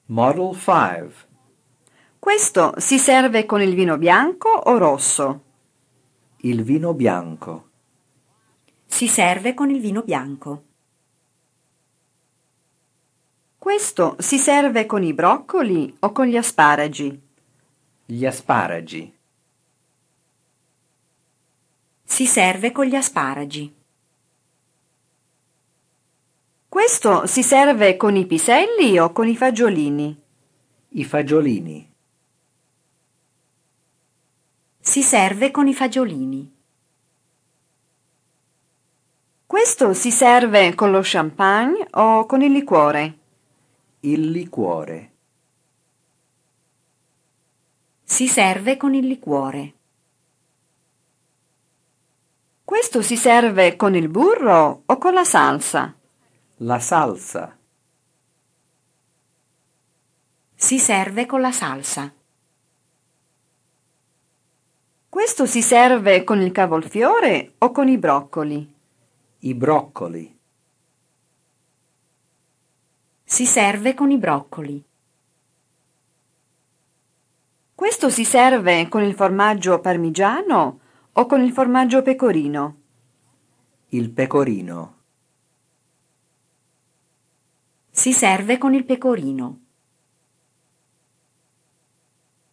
Model 5. Questo si serve con il vino bianco o rosso? Il vino bianco. Si serve con il vino bianco. Questo si serve con i broccoli o con gli asparagi? Gli asparagi. Si serve con gli asparagi. Questo si serve con i piselli o con i fagiolini? I fagiolini. Si serve con i fagiolini. Questo si serve con lo champagne o con il liquore? Il liquore. Si serve con il liquore. Questo si serve con il burro o con la salsa? La salsa. Si serve con la salsa. Questo si serve con il cavolfiore o con i broccoli? I broccoli. Si serve con i broccoli. Questo si serve con il formaggio parmigiano o con il formaggio pecorino? Il pecorino. Si serve con il pecorino.